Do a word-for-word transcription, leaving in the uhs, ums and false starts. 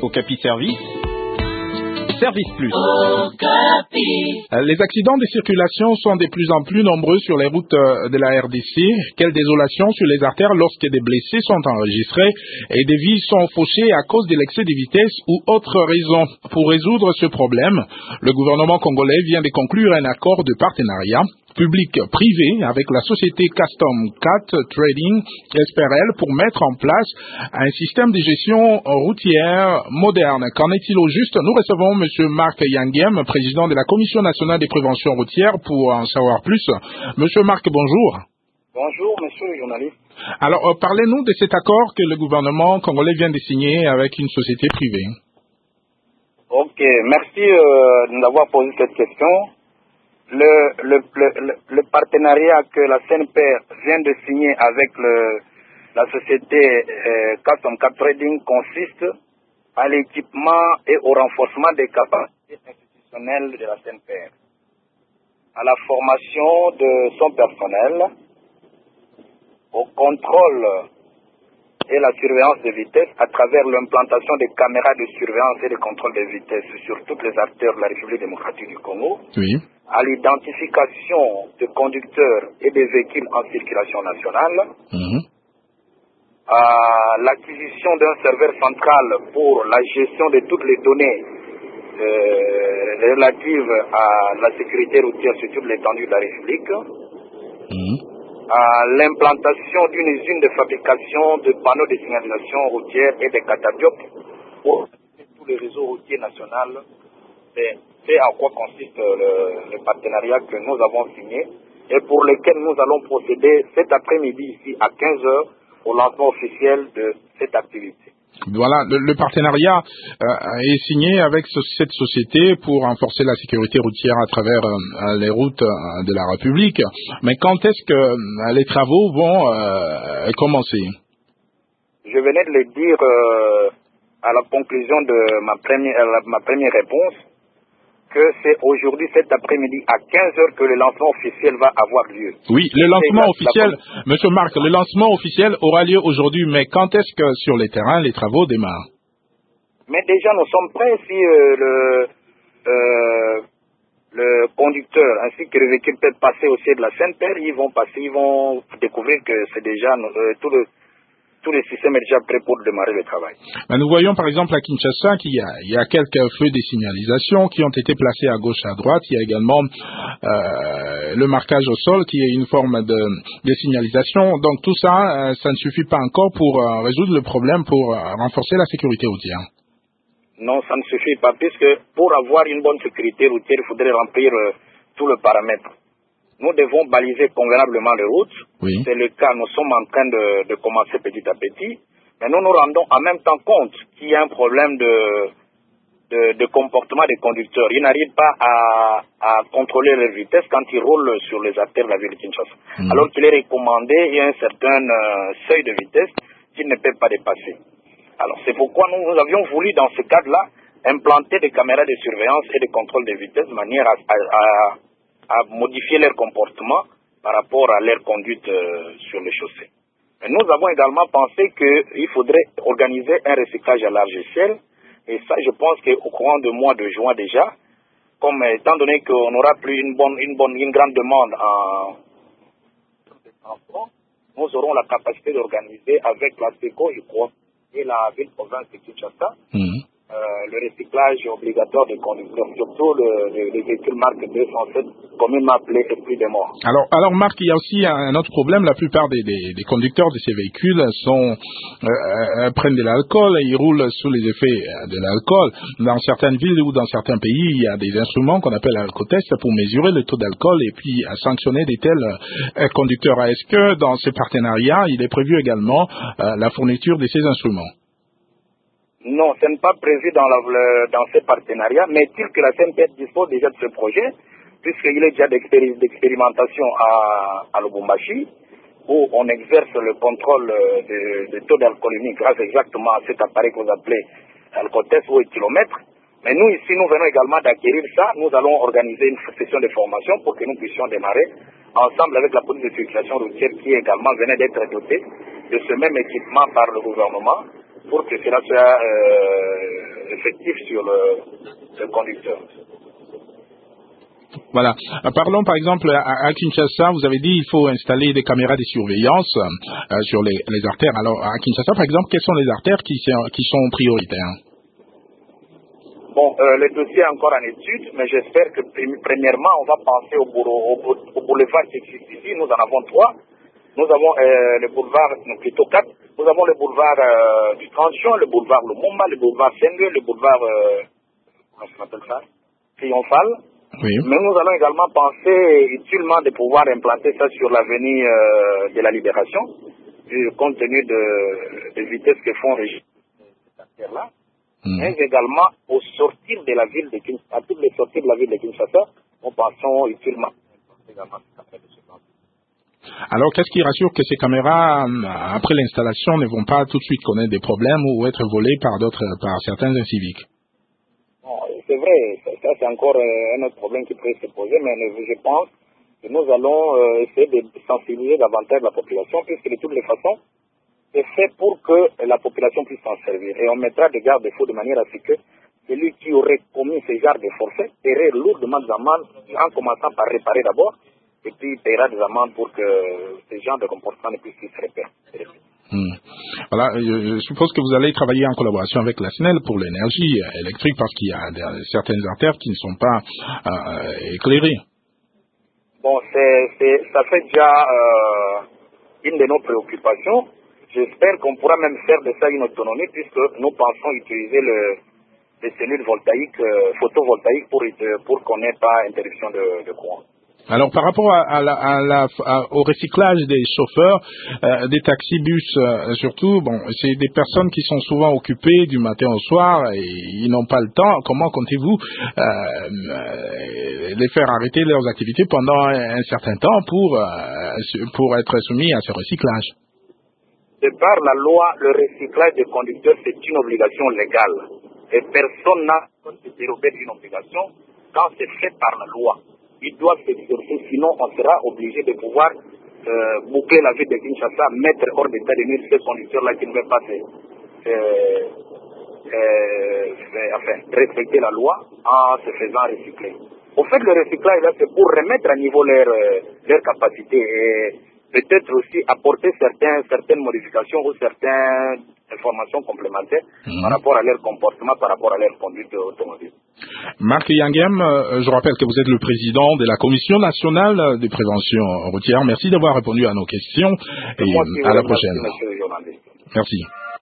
Okapi Service, Service Plus. Les accidents de circulation sont de plus en plus nombreux sur les routes de la R D C. Quelle désolation sur les artères lorsque des blessés sont enregistrés et des vies sont fauchées à cause de l'excès de vitesse ou autres raisons. Pour résoudre ce problème, le gouvernement congolais vient de conclure un accord de partenariat public-privé avec la société Custom Cat Trading S P R L pour mettre en place un système de gestion routière moderne. Qu'en est-il au juste? Nous recevons M. Marc Yangiem, président de la Commission nationale des préventions routières, pour en savoir plus. Monsieur Marc, bonjour. Bonjour, monsieur le journaliste. Alors, euh, parlez-nous de cet accord que le gouvernement congolais vient de signer avec une société privée. Ok, merci euh, de nous avoir posé cette question. Le, le, le, le partenariat que la C N P R vient de signer avec le, la société euh, Custom Cat Trading consiste à l'équipement et au renforcement des capacités institutionnelles de la C N P R, à la formation de son personnel, au contrôle et la surveillance de vitesse à travers l'implantation des caméras de surveillance et de contrôle de vitesse sur toutes les artères de la République démocratique du Congo. Oui. À l'identification de conducteurs et des véhicules en circulation nationale, mmh. à l'acquisition d'un serveur central pour la gestion de toutes les données euh, relatives à la sécurité routière sur toute l'étendue de la République, mmh. à l'implantation d'une usine de fabrication de panneaux de signalisation routière et de catadiopes pour tous les réseaux routiers nationaux. C'est C'est à quoi consiste le, le partenariat que nous avons signé et pour lequel nous allons procéder cet après-midi ici à quinze heures au lancement officiel de cette activité. Voilà, le, le partenariat euh, est signé avec ce, cette société pour renforcer la sécurité routière à travers euh, les routes euh, de la République. Mais quand est-ce que euh, les travaux vont euh, commencer? Je venais de le dire euh, à la conclusion de ma première, euh, ma première réponse, que c'est aujourd'hui, cet après-midi, à quinze heures, que le lancement officiel va avoir lieu. Oui, le lancement officiel, la... Monsieur Marc, le lancement officiel aura lieu aujourd'hui, mais quand est-ce que sur les terrains, les travaux démarrent? Mais déjà, nous sommes prêts si euh, le, euh, le conducteur ainsi que le véhicule peuvent passer au siège de la C N P R, ils vont passer, ils vont découvrir que c'est déjà euh, tout le... Tout le système est déjà prêt pour démarrer le travail. Nous voyons par exemple à Kinshasa qu'il y a, il y a quelques feux de signalisation qui ont été placés à gauche et à droite. Il y a également euh, le marquage au sol qui est une forme de, de signalisation. Donc tout ça, euh, ça ne suffit pas encore pour euh, résoudre le problème, pour euh, renforcer la sécurité routière. Non, ça ne suffit pas puisque pour avoir une bonne sécurité routière, il faudrait remplir euh, tout le paramètre. Nous devons baliser convenablement les routes. Oui. C'est le cas, nous sommes en train de, de commencer petit à petit. Mais nous nous rendons en même temps compte qu'il y a un problème de, de, de comportement des conducteurs. Ils n'arrivent pas à, à contrôler leur vitesse quand ils roulent sur les artères de la ville de Kinshasa. Mmh. Alors qu'il est recommandé, il y a un certain euh, seuil de vitesse qu'ils ne peuvent pas dépasser. Alors c'est pourquoi nous, nous avions voulu, dans ce cadre-là, implanter des caméras de surveillance et de contrôle de vitesse de manière à... à, à à modifier leur comportement par rapport à leur conduite euh, sur les chaussées. Mais nous avons également pensé qu'il faudrait organiser un recyclage à large échelle, et ça, je pense qu'au courant du mois de juin déjà, comme étant donné qu'on n'aura plus une bonne, une bonne, une grande demande en transport, nous aurons la capacité d'organiser avec la SECO et la ville-province de Kinshasa mmh. Euh, le recyclage obligatoire des conducteurs, surtout le, le, les véhicules marque deux cent sept, communément appelés esprit des morts. Alors, alors Marc, il y a aussi un autre problème. La plupart des, des, des conducteurs de ces véhicules sont, euh, euh, prennent de l'alcool, ils roulent sous les effets de l'alcool. Dans certaines villes ou dans certains pays, il y a des instruments qu'on appelle alcotest pour mesurer le taux d'alcool et puis à sanctionner des tels euh, conducteurs. Est-ce que dans ces partenariats, il est prévu également euh, la fourniture de ces instruments? Non, ce n'est pas prévu dans, la, le, dans ces partenariats, mais est-il que la C N P R dispose déjà de ce projet, puisqu'il est déjà d'expéri- d'expérimentation à, à Lubumbashi, où on exerce le contrôle de, de taux d'alcoolémie grâce exactement à cet appareil que vous appelez alcotest ou kilomètre. Mais nous, ici, nous venons également d'acquérir ça. Nous allons organiser une session de formation pour que nous puissions démarrer ensemble avec la police de circulation routière qui également venait d'être dotée de ce même équipement par le gouvernement, pour que cela soit euh, euh, effectif sur le, le conducteur. Voilà. Parlons par exemple à, à Kinshasa, vous avez dit qu'il faut installer des caméras de surveillance euh, sur les, les artères. Alors à Kinshasa par exemple, quelles sont les artères qui, qui sont prioritaires? Bon, euh, le dossier est encore en étude, mais j'espère que premièrement on va penser au, au, au, au boulevard qui existe ici. Nous en avons trois. Nous avons euh, le boulevard, non, plutôt quatre. Nous avons le boulevard euh, du trente juin, le boulevard Lumumba, le boulevard Sengue, le boulevard euh, comment ça s'appelle ça, Triomphal. Oui. Mais nous allons également penser utilement de pouvoir implanter ça sur l'avenue euh, de la Libération, compte tenu de, de vitesses que font les là. Mmh. Mais également au sortir de la ville de Kinshasa, à toutes les sorties de la ville de Kinshasa, nous pensons utilement également. Alors, qu'est-ce qui rassure que ces caméras, après l'installation, ne vont pas tout de suite connaître des problèmes ou être volées par d'autres, par certains inciviques? C'est vrai, ça c'est encore un autre problème qui pourrait se poser, mais je pense que nous allons essayer de sensibiliser davantage la population, puisque de toutes les façons, c'est fait pour que la population puisse s'en servir. Et on mettra des garde-fous de manière à ce que celui qui aurait commis ce genre de forfait paierait lourdement des amendes, en commençant par réparer d'abord, et puis paiera des amendes pour que ce genre de comportement ne puisse plus se répéter. Hmm. Voilà, je suppose que vous allez travailler en collaboration avec la S N E L pour l'énergie électrique parce qu'il y a des, certaines artères qui ne sont pas euh, éclairées. Bon, c'est, c'est, ça fait déjà euh, une de nos préoccupations. J'espère qu'on pourra même faire de ça une autonomie puisque nous pensons utiliser le, les cellules voltaïques, euh, photovoltaïques pour, pour qu'on n'ait pas interruption de, de courant. Alors, par rapport à, à la, à la, à, au recyclage des chauffeurs, euh, des taxibus euh, surtout, bon, c'est des personnes qui sont souvent occupées du matin au soir et ils n'ont pas le temps. Comment comptez-vous euh, les faire arrêter leurs activités pendant un certain temps pour, euh, pour être soumis à ce recyclage? De par la loi, le recyclage des conducteurs, c'est une obligation légale. Et personne n'a dérobé d'une obligation quand c'est fait par la loi. Ils doivent s'exercer, sinon on sera obligé de pouvoir euh, boucler la ville de Kinshasa, mettre hors d'état de nuire ces conducteurs-là qui ne veulent pas se, euh, euh, enfin, respecter la loi en se faisant recycler. Au fait, le recyclage, là, c'est pour remettre à niveau leur, euh, leur capacité et peut-être aussi apporter certains, certaines modifications ou certaines informations complémentaires mmh. par rapport à leur comportement, par rapport à leur conduite automobile. Marc Yangem, je rappelle que vous êtes le président de la Commission nationale de prévention routière. Merci d'avoir répondu à nos questions et à la prochaine. Merci, monsieur le journaliste. Merci.